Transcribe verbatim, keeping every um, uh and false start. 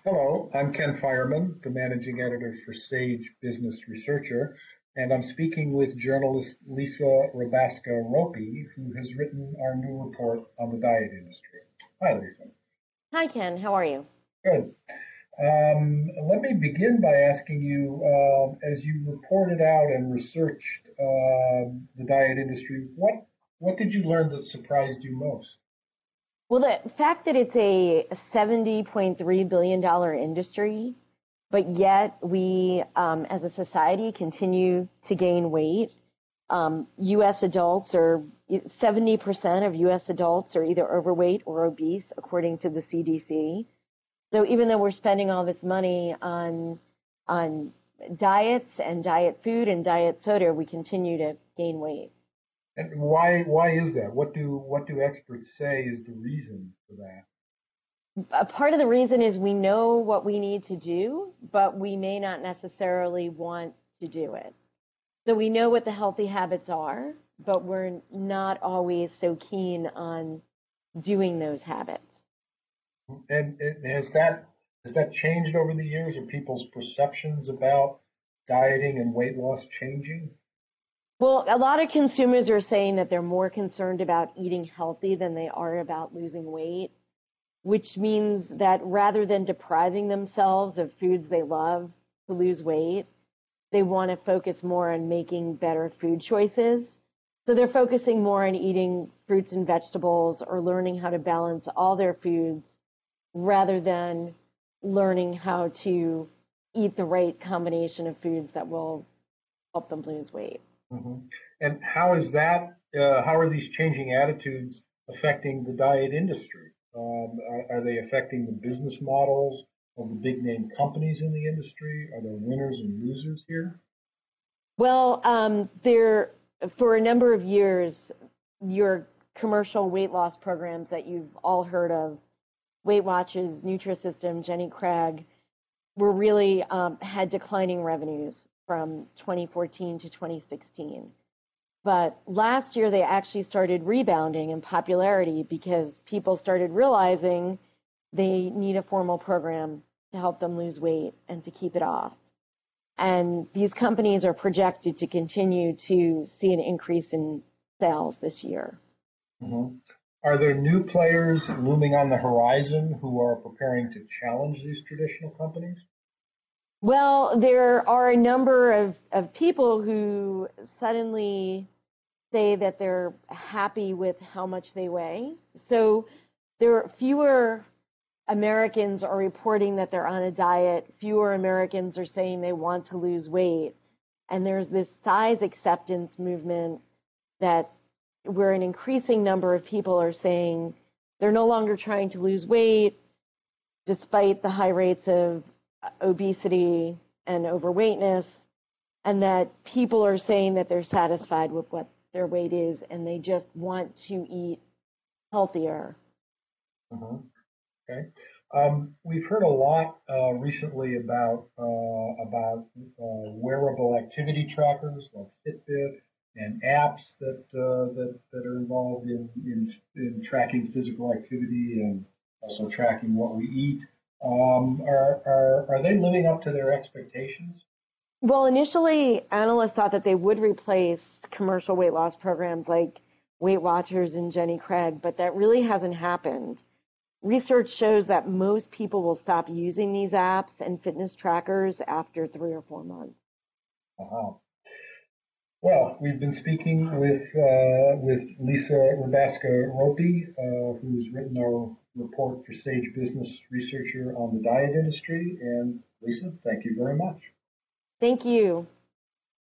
Hello, I'm Ken Fireman, the managing editor for Sage Business Researcher, and I'm speaking with journalist Lisa Rabaska Ropi, who has written our new report on the diet industry. Hi, Lisa. Hi, Ken. How are you? Good. Um, let me begin by asking you, uh, as you reported out and researched uh, the diet industry, what what did you learn that surprised you most? Well, the fact that it's a seventy point three billion dollars industry, but yet we, um, as a society, continue to gain weight. Um, U S adults are seventy percent of U S adults are either overweight or obese, according to the C D C. So even though we're spending all this money on on diets and diet food and diet soda, we continue to gain weight. And why why is that? What do what do experts say is the reason for that? A part of the reason is we know what we need to do, but we may not necessarily want to do it. So we know what the healthy habits are, but we're not always so keen on doing those habits. And it, has that has that changed over the years? Are people's perceptions about dieting and weight loss changing? Well, a lot of consumers are saying that they're more concerned about eating healthy than they are about losing weight, which means that rather than depriving themselves of foods they love to lose weight, they want to focus more on making better food choices. So they're focusing more on eating fruits and vegetables or learning how to balance all their foods rather than learning how to eat the right combination of foods that will help them lose weight. hmm And how is that? Uh, how are these changing attitudes affecting the diet industry? Um, are, are they affecting the business models of the big name companies in the industry? Are there winners and losers here? Well, um, there for a number of years, your commercial weight loss programs that you've all heard of, Weight Watchers, Nutrisystem, Jenny Craig, were really um, had declining revenues from twenty fourteen to twenty sixteen. But last year they actually started rebounding in popularity because people started realizing they need a formal program to help them lose weight and to keep it off. And these companies are projected to continue to see an increase in sales this year. hmm Are there new players looming on the horizon who are preparing to challenge these traditional companies? Well, there are a number of, of people who suddenly say that they're happy with how much they weigh. So there are fewer Americans are reporting that they're on a diet. Fewer Americans are saying they want to lose weight. And there's this size acceptance movement that where an increasing number of people are saying they're no longer trying to lose weight despite the high rates of obesity and overweightness, and that people are saying that they're satisfied with what their weight is and they just want to eat healthier. hmm Okay. Um, we've heard a lot uh, recently about uh, about uh, wearable activity trackers like Fitbit and apps that uh, that that are involved in, in in tracking physical activity and also tracking what we eat. Um, are, are are they living up to their expectations? Well, initially, analysts thought that they would replace commercial weight loss programs like Weight Watchers and Jenny Craig, but that really hasn't happened. Research shows that most people will stop using these apps and fitness trackers after three or four months. Uh-huh. Well, we've been speaking with uh, with Lisa Rabaska Ropi, uh, who's written our report for Sage Business Researcher on the diet industry. And Lisa, thank you very much. Thank you.